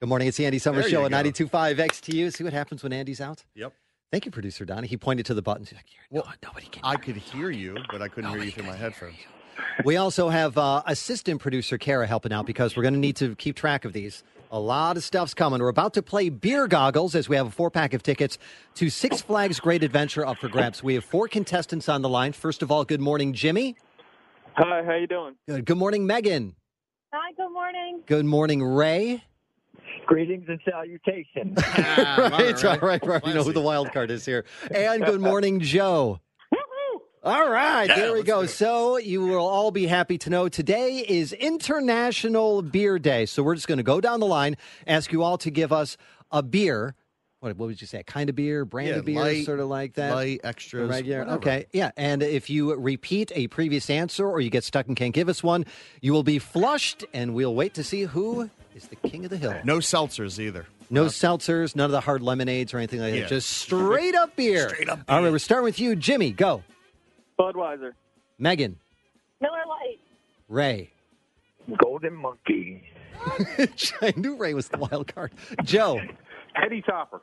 Good morning. It's the Andy Summers There Show you at go. 92.5 XTU. See what happens when Andy's out? Yep. Thank you, producer Donnie. He pointed to the buttons. He's like, nobody can. I could hear you, but I couldn't hear you through my headphones. We also have assistant producer Kara helping out because we're going to need to keep track of these. A lot of stuff's coming. We're about to play Beer Goggles as we have a 4-pack of tickets to Six Flags Great Adventure up for grabs. We have 4 contestants on the line. First of all, good morning, Jimmy. Hi, how you doing? Good morning, Megan. Hi, good morning. Good morning, Ray. Greetings and salutations. Right, all right. We know who the wild card is here. And good morning, Joe. All right, there we go. So you will all be happy to know today is International Beer Day. So we're just going to go down the line, ask you all to give us a beer. What would you say? A kind of beer, brand of beer, light, sort of like that? Light, extras, regular. whatever. Okay, yeah. And if you repeat a previous answer or you get stuck and can't give us one, you will be flushed, and we'll wait to see who is the king of the hill. No seltzers either. No seltzers, none of the hard lemonades or anything like that. Yeah. Just straight up beer. Straight up All beer. right, we're starting with you, Jimmy. Go. Budweiser. Megan. Miller Lite. Ray. Golden Monkey. I knew Ray was the wild card. Joe. Eddie Topper.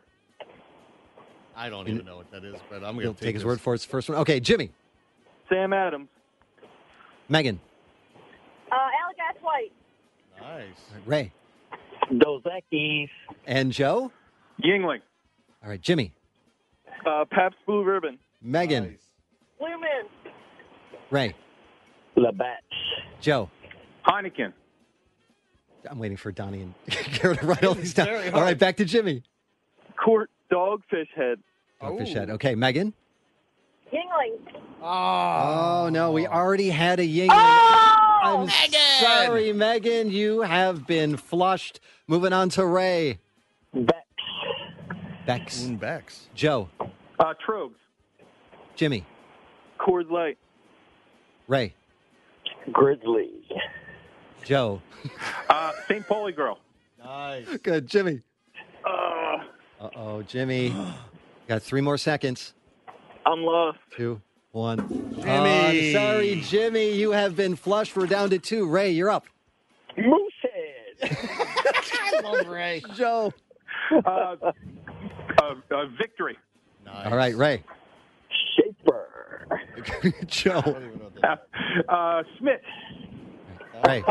I don't even know what that is, but I'm going He'll to take his word for it's the first one. Okay, Jimmy. Sam Adams. Megan. Allagash White. Nice. Ray. Dos Equis. And Joe. Yingling. All right, Jimmy. Pabst Blue Ribbon. Megan. Nice. Blue Moon. Ray. Labatt. Joe. Heineken. I'm waiting for Donnie and Kara to write all these down. Very All hard. right, back to Jimmy. Court Dogfish Head. Fish head. Okay, Megan. Yingling. Oh, no, we already had a Yingling. I'm sorry, Megan. You have been flushed. Moving on to Ray. Bex. Bex. Bex. Joe. Trogs. Jimmy. Coors Light. Ray. Grizzly. Joe. St. Pauli Girl. Nice. Good. Jimmy. Uh-oh, Jimmy. Got 3 more seconds. I'm lost. 2, 1. Jimmy. I'm sorry, Jimmy. You have been flushed. We're down to 2. Ray, you're up. Moosehead. I love Ray. Joe. Victory. Nice. All right, Ray. Shaper. Joe. I don't even know what that is. Smith. Ray.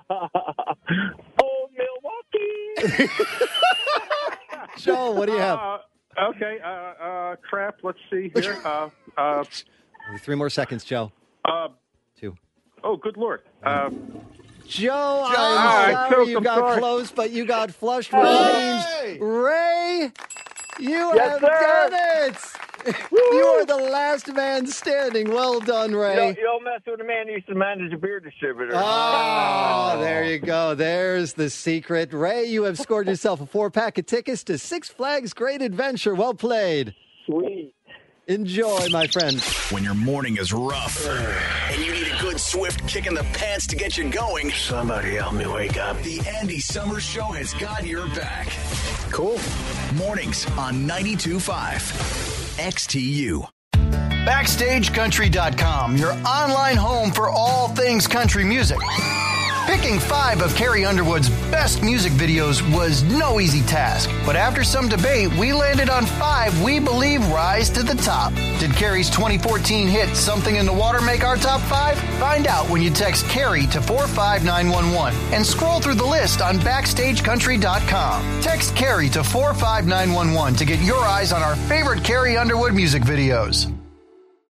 Oh, Milwaukee. Joe, what do you have? Okay. Crap. Let's see here. Only 3 more seconds, Joe. 2. Oh, good Lord. Joe, I'm I'm sorry you I'm got sorry. close, but you got flushed, which means, Ray, you have done it. You are the last man standing. Well done, Ray. You don't mess with a man who used to manage a beer distributor. Oh, there you go. There's the secret. Ray, you have scored yourself a 4-pack of tickets to Six Flags Great Adventure. Well played. Sweet. Enjoy, my friend. When your morning is rough and you need a good swift kick in the pants to get you going, Somebody help me wake up. the Andy Summers Show has got your back. Cool. Mornings on 92.5 XTU. BackstageCountry.com, your online home for all things country music. Picking 5 of Carrie Underwood's best music videos was no easy task, but after some debate, we landed on 5 we believe rise to the top. Did Carrie's 2014 hit Something in the Water make our top 5? Find out when you text Carrie to 45911 and scroll through the list on BackstageCountry.com. Text Carrie to 45911 to get your eyes on our favorite Carrie Underwood music videos.